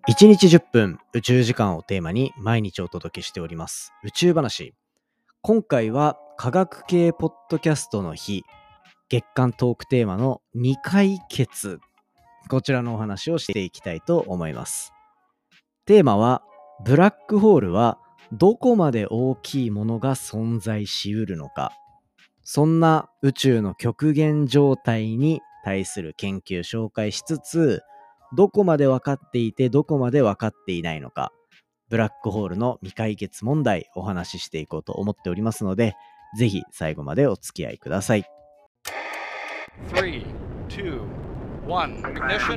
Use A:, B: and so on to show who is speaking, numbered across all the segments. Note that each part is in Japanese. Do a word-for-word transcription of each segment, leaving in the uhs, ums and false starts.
A: いちにちじゅっぷん宇宙時間をテーマに毎日お届けしております宇宙話。今回は科学系ポッドキャストの日月間トークテーマの未解決、こちらのお話をしていきたいと思います。テーマはブラックホールはどこまで大きいものが存在しうるのか、そんな宇宙の極限状態に対する研究紹介しつつ、どこまで分かっていてどこまで分かっていないのか、ブラックホールの未解決問題お話ししていこうと思っておりますので、ぜひ最後までお付き合いください。
B: さん、に、いち、ignition.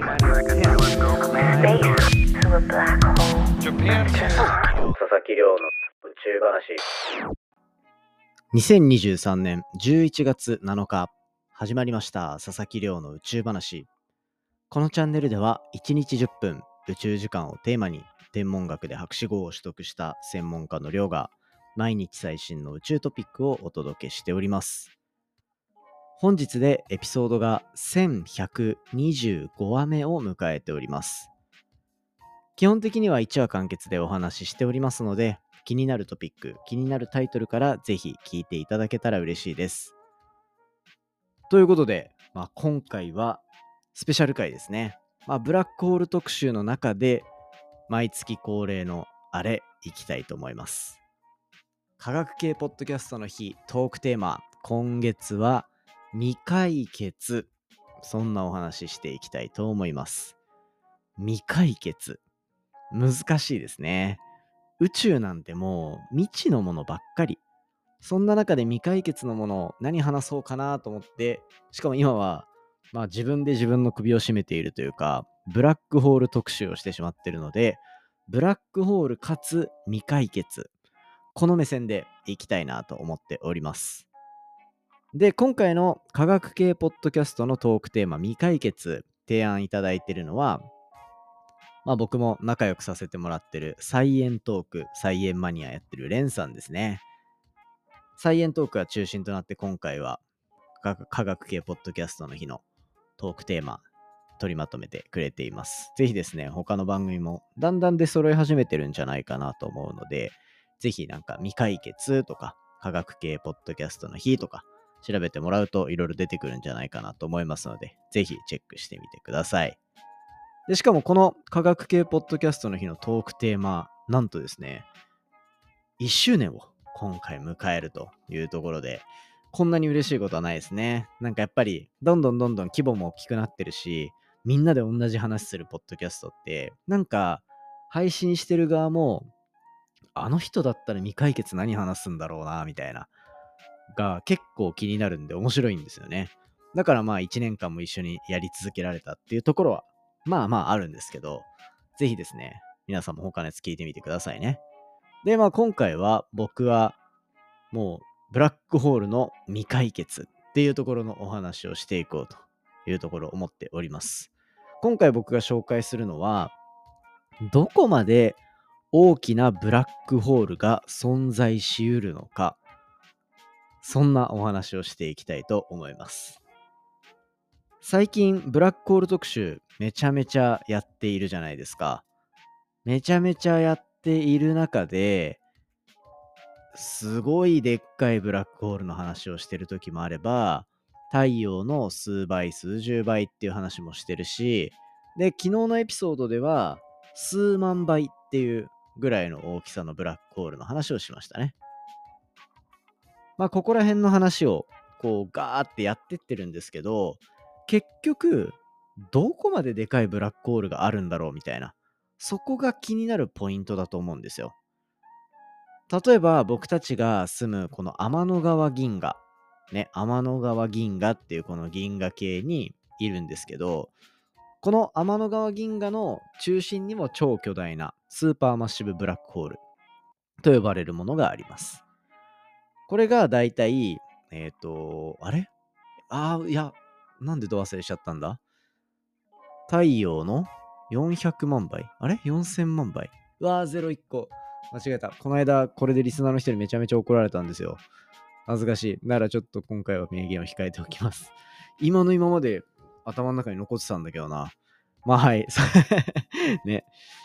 B: Japan.
A: 佐々木亮の宇宙話。にせんにじゅうさんねんじゅういちがつなのか始まりました佐々木亮の宇宙話。このチャンネルではいちにちじゅっぷん宇宙時間をテーマに天文学で博士号を取得した専門家の亮が毎日最新の宇宙トピックをお届けしております。本日でエピソードがせんひゃくにじゅうごわめを迎えております。基本的にはいちわ完結でお話ししておりますので、気になるトピック、気になるタイトルからぜひ聞いていただけたら嬉しいです。ということで、まあ、今回はスペシャル回ですね。まあ、ブラックホール特集の中で毎月恒例のあれいきたいと思います。科学系ポッドキャストの日トークテーマ、今月は未解決、そんなお話ししていきたいと思います。未解決、難しいですね。宇宙なんてもう未知のものばっかり。そんな中で未解決のものを何話そうかなと思って、しかも今はまあ自分で自分の首を絞めているというか、ブラックホール特集をしてしまっているので、ブラックホールかつ未解決、この目線でいきたいなと思っております。で、今回の科学系ポッドキャストのトークテーマ未解決提案いただいているのは、まあ僕も仲良くさせてもらってるサイエントーク、サイエンマニアやってるレンさんですね。サイエントークが中心となって今回は科学系ポッドキャストの日のトークテーマ取りまとめてくれています。ぜひですね、他の番組もだんだん出揃い始めてるんじゃないかなと思うので、ぜひなんか未解決とか科学系ポッドキャストの日とか調べてもらうといろいろ出てくるんじゃないかなと思いますので、ぜひチェックしてみてください。で、しかもこの科学系ポッドキャストの日のトークテーマ、なんとですね、いっしゅうねんを今回迎えるというところで、こんなに嬉しいことはないですね。なんかやっぱりどんどんどんどん規模も大きくなってるし、みんなで同じ話するポッドキャストってなんか配信してる側も、あの人だったら未解決何話すんだろうなみたいなが結構気になるんで面白いんですよね。だからまあいちねんかんも一緒にやり続けられたっていうところはまあまああるんですけど、ぜひですね、皆さんも他のやつ聞いてみてくださいね。で、まあ今回は僕はもうブラックホールの未解決っていうところのお話をしていこうというところを思っております。今回僕が紹介するのは、どこまで大きなブラックホールが存在しうるのか、そんなお話をしていきたいと思います。最近ブラックホール特集めちゃめちゃやっているじゃないですか。めちゃめちゃやっている中で、すごいでっかいブラックホールの話をしてる時もあれば、太陽の数倍数十倍っていう話もしてるし、で昨日のエピソードでは数万倍っていうぐらいの大きさのブラックホールの話をしましたね。まあここら辺の話をこうガーってやってってるんですけど、結局どこまででかいブラックホールがあるんだろうみたいな、そこが気になるポイントだと思うんですよ。例えば僕たちが住むこの天の川銀河ね、天の川銀河っていうこの銀河系にいるんですけど、この天の川銀河の中心にも超巨大なスーパーマッシブブラックホールと呼ばれるものがあります。これがだいたいえっ、ー、とあれあーいやなんでど忘れしちゃったんだ。太陽のよんひゃくまんばい、あれよんせんまんばい、うわーゼロいっこ間違えた。この間これでリスナーの人にめちゃめちゃ怒られたんですよ。恥ずかしい。ならちょっと今回は名言を控えておきます。今の今まで頭の中に残ってたんだけどな。まあはい。ね。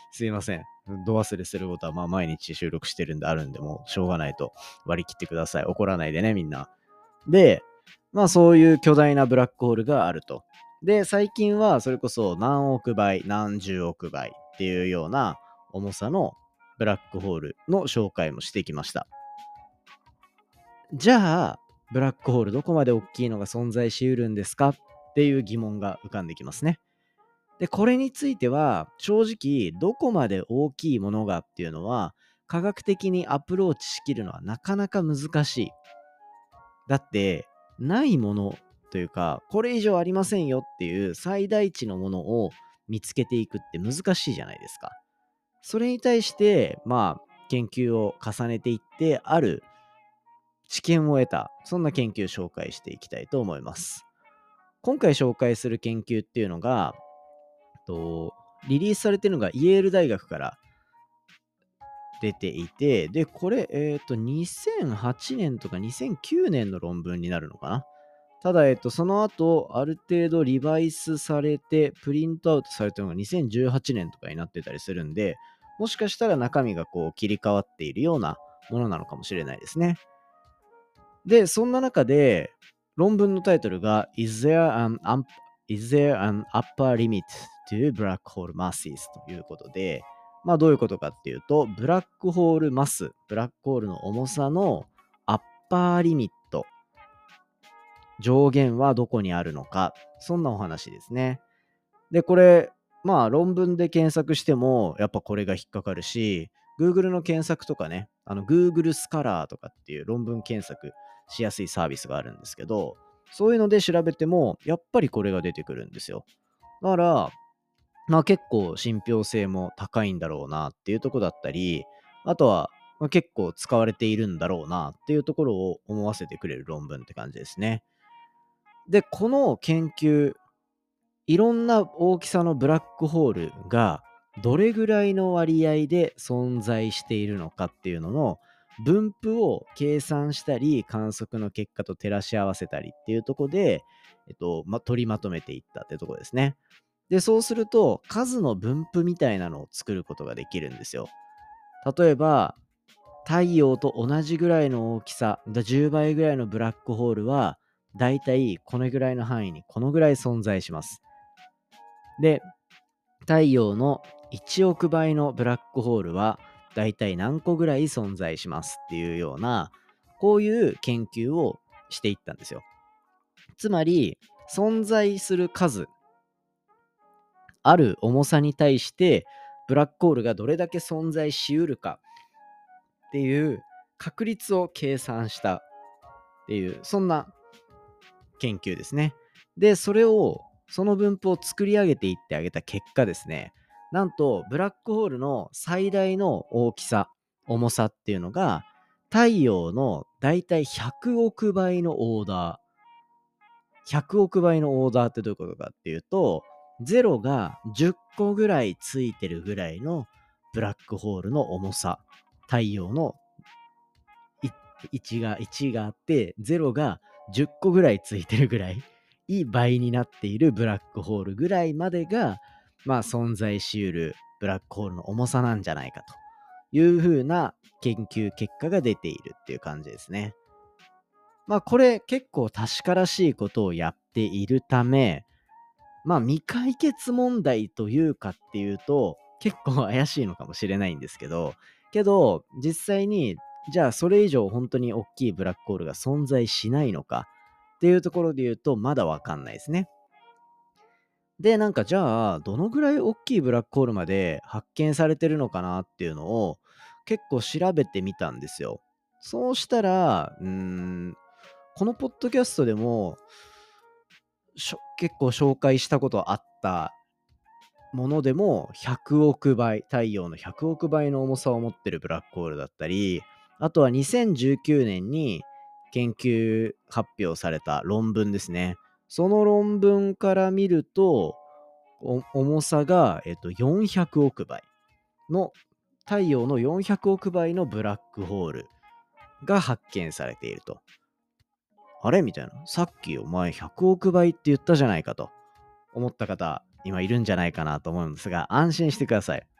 A: すいません。度忘れすることはまあ毎日収録してるんであるんで、もうしょうがないと割り切ってください。怒らないでね、みんな。で、まあそういう巨大なブラックホールがあると。で、最近はそれこそ何億倍、何十億倍っていうような重さのブラックホールの紹介もしてきました。じゃあ、ブラックホールどこまで大きいのが存在しうるんですかっていう疑問が浮かんできますね。で、これについては正直どこまで大きいものがっていうのは科学的にアプローチしきるのはなかなか難しい。だってないものというかこれ以上ありませんよっていう最大値のものを見つけていくって難しいじゃないですか。それに対してまあ研究を重ねていってある知見を得たそんな研究を紹介していきたいと思います。今回紹介する研究っていうのがとリリースされているのがイェール大学から出ていて、で、これ、えっと、にせんはちねんとかにせんきゅうねんの論文になるのかな。ただ、えっと、その後、ある程度リバイスされて、プリントアウトされたのがにせんじゅうはちねんとかになってたりするんで、もしかしたら中身がこう切り替わっているようなものなのかもしれないですね。で、そんな中で、論文のタイトルが Is there an, up- is there an upper limit to black hole masses ということで、まあどういうことかっていうと、ブラックホールマス、ブラックホールの重さのアッパーリミット、上限はどこにあるのか、そんなお話ですね。で、これ、まあ論文で検索しても、やっぱこれが引っかかるし、Google の検索とかね、あの Google スカラーとかっていう論文検索しやすいサービスがあるんですけど、そういうので調べても、やっぱりこれが出てくるんですよ。だから、まあ結構信憑性も高いんだろうなっていうところだったり、あとは、まあ、結構使われているんだろうなっていうところを思わせてくれる論文って感じですね。で、この研究、いろんな大きさのブラックホールがどれぐらいの割合で存在しているのかっていうのの分布を計算したり観測の結果と照らし合わせたりっていうところで、えっとま、取りまとめていったってところですね。で、そうすると数の分布みたいなのを作ることができるんですよ。例えば太陽と同じぐらいの大きさ、じゅうばいぐらいのブラックホールはだいたいこのぐらいの範囲にこのぐらい存在します。で、太陽のいちおくばいのブラックホールはだいたい何個ぐらい存在しますっていうような、こういう研究をしていったんですよ。つまり、存在する数、ある重さに対してブラックホールがどれだけ存在しうるかっていう確率を計算したっていう、そんな研究ですね。で、それを、その分布を作り上げていってあげた結果ですね、なんとブラックホールの最大の大きさ、重さっていうのが、太陽のだいたいひゃくおくばいのオーダー。ひゃくおくばいのオーダーってどういうことかっていうと、ゼロがじゅっこぐらいついてるぐらいのブラックホールの重さ。太陽のいちがいちがあって、ゼロがじゅっこぐらいついてるぐらい、いい倍になっているブラックホールぐらいまでが、まあ存在しうるブラックホールの重さなんじゃないかという風な研究結果が出ているっていう感じですね。まあこれ結構確からしいことをやっているため、まあ未解決問題というかっていうと結構怪しいのかもしれないんですけど、けど実際にじゃあそれ以上本当に大きいブラックホールが存在しないのかっていうところで言うとまだわかんないですね。で、なんかじゃあどのぐらい大きいブラックホールまで発見されてるのかなっていうのを結構調べてみたんですよ。そうしたら、うーん、このポッドキャストでもしょ結構紹介したことあったものでもひゃくおくばい、太陽のひゃくおくばいの重さを持ってるブラックホールだったり、あとはにせんじゅうきゅうねんに研究発表された論文ですね。その論文から見ると、お重さが、えっと、よんひゃくおくばいの、太陽のよんひゃくおくばいのブラックホールが発見されていると。あれみたいな。さっきお前ひゃくおくばいって言ったじゃないかと思った方、今いるんじゃないかなと思うんですが、安心してください。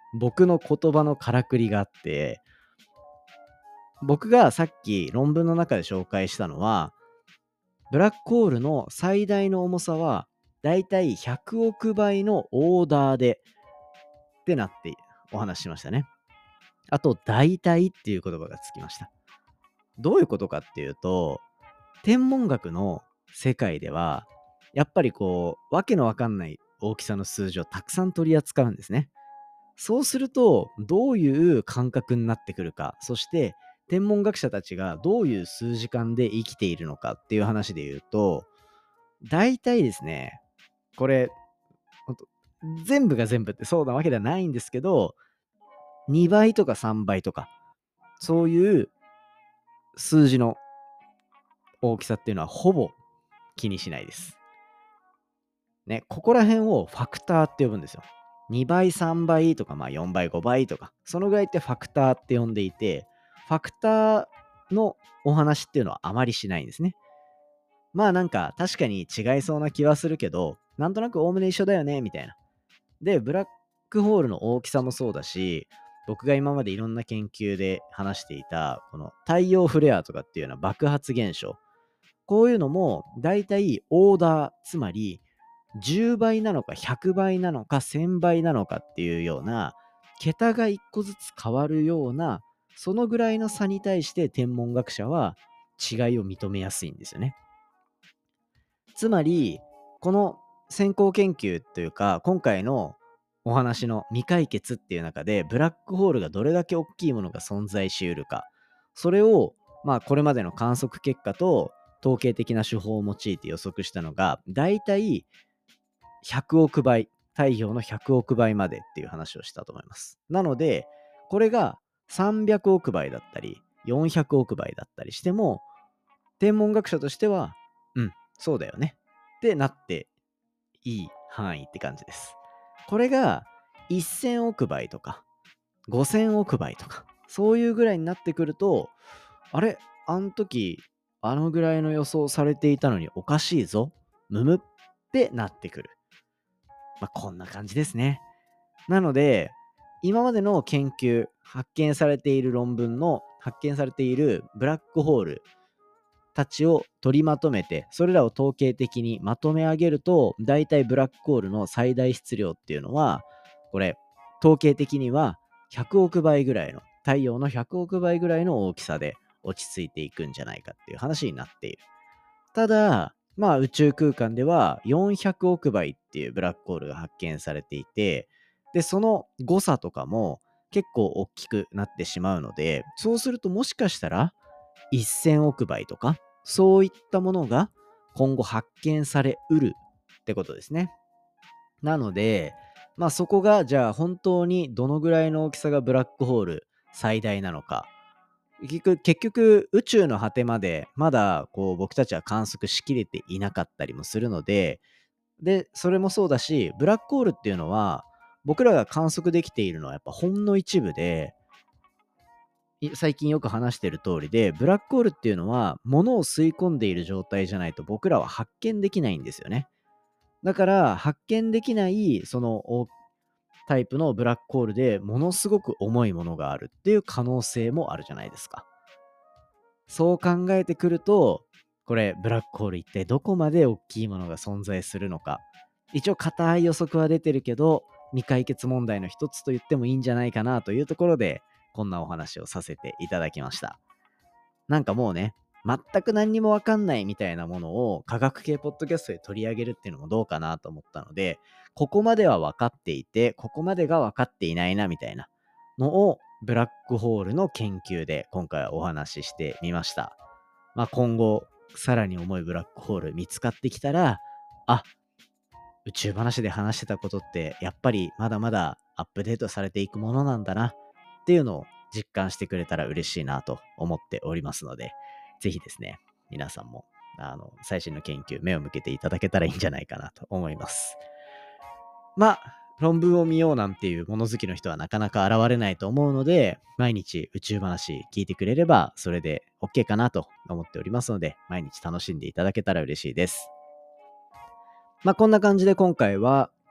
A: 僕の言葉のからくりがあって、僕がさっき論文の中で紹介したのは、ブラックホールの最大の重さはだいたいひゃくおくばいのオーダーでってなってお話ししましたね。あと、大体っていう言葉がつきました。どういうことかっていうと、天文学の世界では、やっぱりこう、わけのわかんない大きさの数字をたくさん取り扱うんですね。そうすると、どういう感覚になってくるか、そして天文学者たちがどういう数時間で生きているのかっていう話で言うと、大体ですね、これ、ほんと全部が全部ってそうなわけではないんですけど、にばいとかさんばいとか、そういう数字の大きさっていうのはほぼ気にしないです。ね、ここら辺をファクターって呼ぶんですよ。にばい、さんばいとか、まあよんばい、ごばいとか、そのぐらいってファクターって呼んでいて、ファクターのお話っていうのはあまりしないんですね。まあなんか確かに違いそうな気はするけど、なんとなくおおむね一緒だよね、みたいな。で、ブラックホールの大きさもそうだし、僕が今までいろんな研究で話していた、この太陽フレアとかっていうような爆発現象。こういうのも、だいたいオーダー、つまり、じゅうばいなのかひゃくばいなのかせんばいなのかっていうような、桁がいっこずつ変わるような、そのぐらいの差に対して天文学者は違いを認めやすいんですよね。つまり、この先行研究というか、今回のお話の未解決っていう中で、ブラックホールがどれだけ大きいものが存在しうるか、それを、まあ、これまでの観測結果と統計的な手法を用いて予測したのが、だいたいひゃくおくばい、太陽のひゃくおくばいまでっていう話をしたと思います。なので、これがさんびゃくおくばいだったり、よんひゃくおくばいだったりしても、天文学者としては、うん、そうだよねってなっていい範囲って感じです。これがせんおくばいとかごせんおくばいとか、そういうぐらいになってくると、あれあの時、あのぐらいの予想されていたのにおかしいぞ、むむってなってくる。まあ、こんな感じですね。なので、今までの研究、発見されている論文の発見されているブラックホールたちを取りまとめて、それらを統計的にまとめ上げると、だいたいブラックホールの最大質量っていうのは、これ、統計的にはひゃくおくばいぐらいの、太陽のひゃくおくばいぐらいの大きさで落ち着いていくんじゃないかっていう話になっている。ただ、まあ宇宙空間ではよんひゃくおくばいっていうブラックホールが発見されていて、で、その誤差とかも結構大きくなってしまうので、そうするともしかしたらせんおくばいとか、そういったものが今後発見されうるってことですね。なので、まあそこがじゃあ本当にどのぐらいの大きさがブラックホール最大なのか。結局、結局宇宙の果てまでまだこう僕たちは観測しきれていなかったりもするので、で、それもそうだし、ブラックホールっていうのは僕らが観測できているのはやっぱほんの一部で、い最近よく話している通りで、ブラックホールっていうのは物を吸い込んでいる状態じゃないと僕らは発見できないんですよね。だから発見できないその大タイプのブラックホールでものすごく重いものがあるっていう可能性もあるじゃないですか。そう考えてくると、これブラックホール一体どこまで大きいものが存在するのか。一応固い予測は出てるけど、未解決問題の一つと言ってもいいんじゃないかなというところで、こんなお話をさせていただきました。なんかもうね、全く何にもわかんないみたいなものを科学系ポッドキャストで取り上げるっていうのもどうかなと思ったので、ここまでは分かっていて、ここまでが分かっていないなみたいなのをブラックホールの研究で今回はお話ししてみました。まあ、今後さらに重いブラックホール見つかってきたら、あ、宇宙話で話してたことってやっぱりまだまだアップデートされていくものなんだなっていうのを実感してくれたら嬉しいなと思っておりますので、ぜひですね、皆さんもあの最新の研究目を向けていただけたらいいんじゃないかなと思います。まあ、論文を見ようなんていう物好きの人はなかなか現れないと思うので、毎日宇宙話聞いてくれればそれで OK かなと思っておりますので、毎日楽しんでいただけたら嬉しいです。まあ、こんな感じで今回は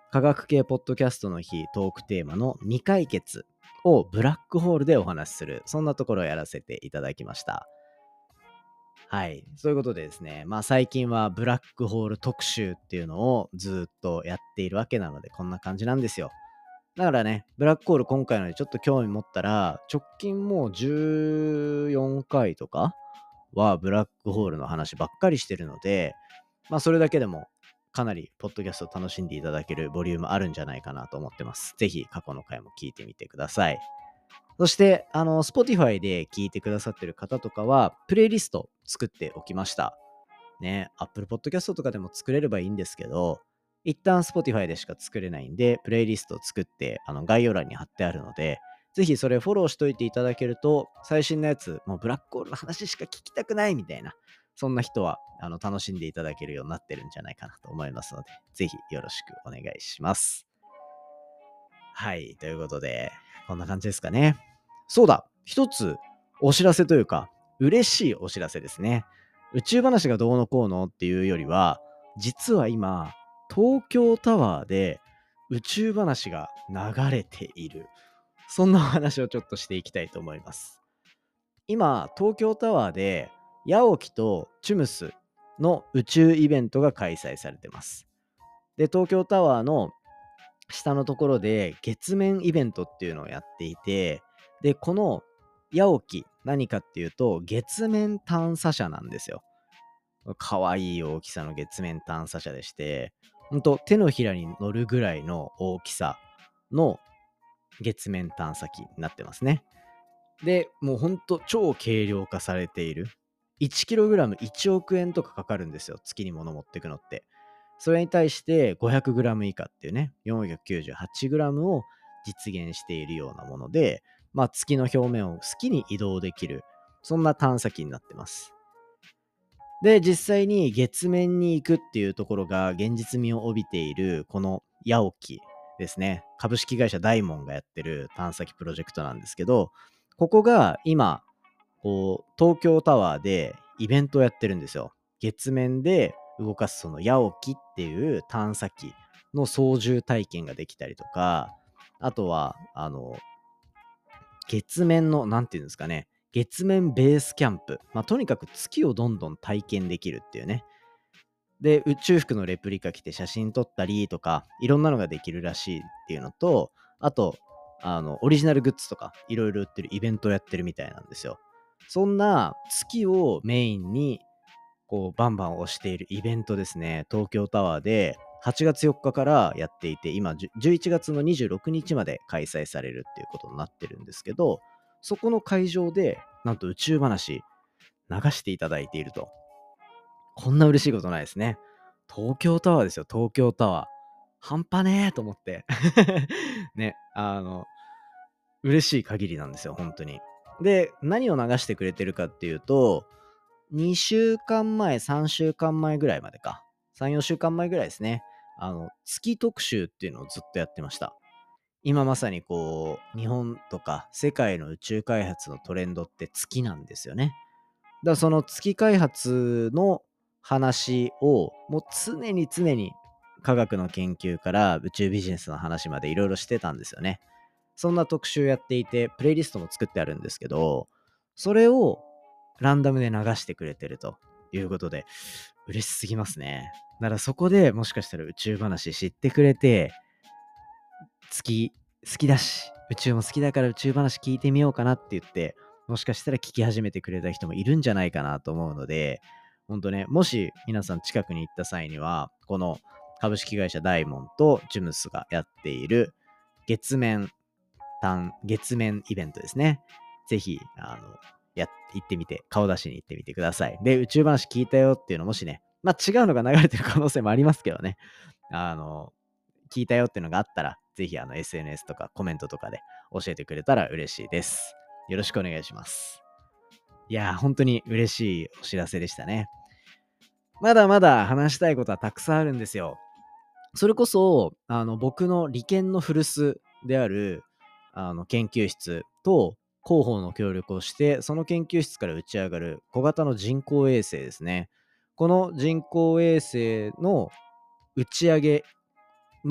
A: 科学系ポッドキャストの日トークテーマの未解決をブラックホールでお話しする、そんなところをやらせていただきました。はい。そういうことでですね、まあ最近はブラックホール特集っていうのをずっとやっているわけなので、こんな感じなんですよ。だからね、ブラックホール今回のでちょっと興味持ったら、直近もうじゅうよんかいとかはブラックホールの話ばっかりしてるので、まあそれだけでもかなりポッドキャストを楽しんでいただけるボリュームあるんじゃないかなと思ってます。ぜひ過去の回も聞いてみてください。そして、あの、Spotify で聞いてくださってる方とかは、プレイリスト作っておきました。ね、Apple Podcast とかでも作れればいいんですけど、一旦 Spotify でしか作れないんで、プレイリストを作って、あの、概要欄に貼ってあるので、ぜひそれフォローしといていただけると、最新のやつ、もうブラックホールの話しか聞きたくないみたいな、そんな人は、あの、楽しんでいただけるようになってるんじゃないかなと思いますので、ぜひよろしくお願いします。はい、ということで、こんな感じですかね。そうだ、一つお知らせというか、嬉しいお知らせですね。宇宙話がどうのこうのっていうよりは、実は今、東京タワーで宇宙話が流れている。そんなお話をちょっとしていきたいと思います。今、東京タワーで、ヤオキとチュムスの宇宙イベントが開催されてます。で、東京タワーの下のところで月面イベントっていうのをやっていて、で、このヤオキ、何かっていうと、月面探査車なんですよ。かわいい大きさの月面探査車でして、ほんと手のひらに乗るぐらいの大きさの月面探査機になってますね。で、もうほんと超軽量化されている。いちキログラムいちおくえんとかかかるんですよ。月に物持ってくのって。それに対して ごひゃくグラム 以下っていうね、よんひゃくきゅうじゅうはちグラム を実現しているようなもので、まあ月の表面を好きに移動できる、そんな探査機になってます。で、実際に月面に行くっていうところが現実味を帯びている、このヤオキですね。株式会社ダイモンがやってる探査機プロジェクトなんですけど、ここが今、こう、東京タワーでイベントをやってるんですよ。月面で動かすそのヤオキっていう探査機の操縦体験ができたりとか、あとは、あの、月面の、なんていうんですかね、月面ベースキャンプ。まあ、とにかく月をどんどん体験できるっていうね。で、宇宙服のレプリカ着て写真撮ったりとか、いろんなのができるらしいっていうのと、あと、あの、オリジナルグッズとか、いろいろ売ってるイベントをやってるみたいなんですよ。そんな月をメインに、こう、バンバン推しているイベントですね。東京タワーではちがつよっかかからやっていて、今、じゅじゅういちがつのにじゅうろくにちまで開催されるっていうことになってるんですけど、そこの会場で、なんと宇宙話流していただいていると。こんな嬉しいことないですね。東京タワーですよ、東京タワー。半端ねえと思って。ね、あの、嬉しい限りなんですよ、本当に。で、何を流してくれてるかっていうと、にしゅうかんまえ、さんしゅうかんまえぐらいまでか。さん、よんしゅうかんまえぐらいですね。あの、月特集っていうのをずっとやってました。今まさにこう、日本とか世界の宇宙開発のトレンドって月なんですよね。だからその月開発の話をもう常に常に科学の研究から宇宙ビジネスの話までいろいろしてたんですよね。そんな特集やっていて、プレイリストも作ってあるんですけど、それをランダムで流してくれてるということで、嬉しすぎますね。だからそこでもしかしたら宇宙話知ってくれて、月好きだし、宇宙も好きだから宇宙話聞いてみようかなって言って、もしかしたら聞き始めてくれた人もいるんじゃないかなと思うので、ほんとね、もし皆さん近くに行った際には、この株式会社ダイモンとジュムスがやっている月面単月面イベントですね。ぜひ、あの、や、行ってみて、顔出しに行ってみてください。で、宇宙話聞いたよっていうのもしね、まあ違うのが流れてる可能性もありますけどね。あの、聞いたよっていうのがあったら、ぜひあの エスエヌエス とかコメントとかで教えてくれたら嬉しいです。よろしくお願いします。いやー、本当に嬉しいお知らせでしたね。まだまだ話したいことはたくさんあるんですよ。それこそ、あの、僕の理研の古巣である、あの、研究室と広報の協力をして、その研究室から打ち上がる小型の人工衛星ですね。この人工衛星の打ち上げの、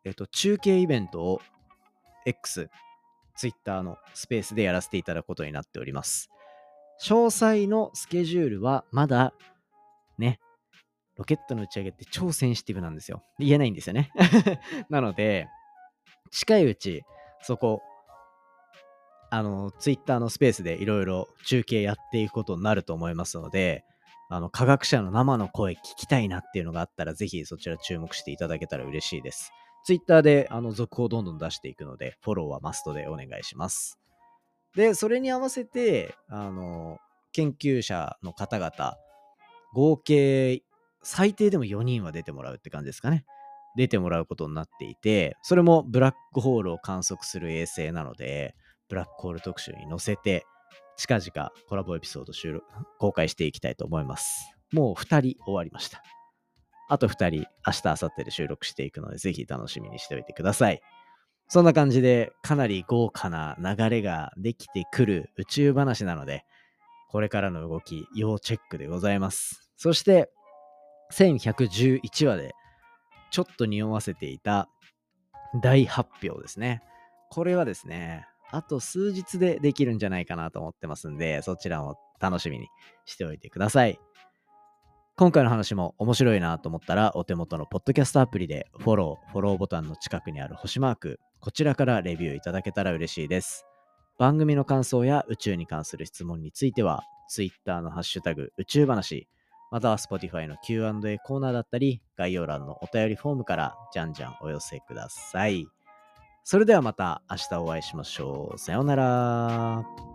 A: えっと、中継イベントを X、Twitter のスペースでやらせていただくことになっております。詳細のスケジュールはまだね、ロケットの打ち上げって超センシティブなんですよ。言えないんですよね。なので、近いうち、そこ、あの、Twitter のスペースでいろいろ中継やっていくことになると思いますので、あの、科学者の生の声聞きたいなっていうのがあったら、ぜひそちら注目していただけたら嬉しいです。Twitter であの続報をどんどん出していくので、フォローはマストでお願いします。で、それに合わせて、あの、研究者の方々、合計最低でもよにんは出てもらうって感じですかね。出てもらうことになっていて、それもブラックホールを観測する衛星なので、ブラックホール特集に載せて、近々コラボエピソード収録、公開していきたいと思います。もうふたり終わりました。あとふたり、明日、明後日で収録していくので、ぜひ楽しみにしておいてください。そんな感じで、かなり豪華な流れができてくる宇宙話なので、これからの動き、要チェックでございます。そして、せんひゃくじゅういちわで、ちょっと匂わせていた大発表ですね。これはですね、あと数日でできるんじゃないかなと思ってますんで、そちらも楽しみにしておいてください。今回の話も面白いなと思ったら、お手元のポッドキャストアプリでフォロー、フォローボタンの近くにある星マーク、こちらからレビューいただけたら嬉しいです。番組の感想や宇宙に関する質問については、Twitter のハッシュタグ宇宙話、または Spotify の キューアンドエー コーナーだったり、概要欄のお便りフォームからじゃんじゃんお寄せください。それではまた明日お会いしましょう。さようなら。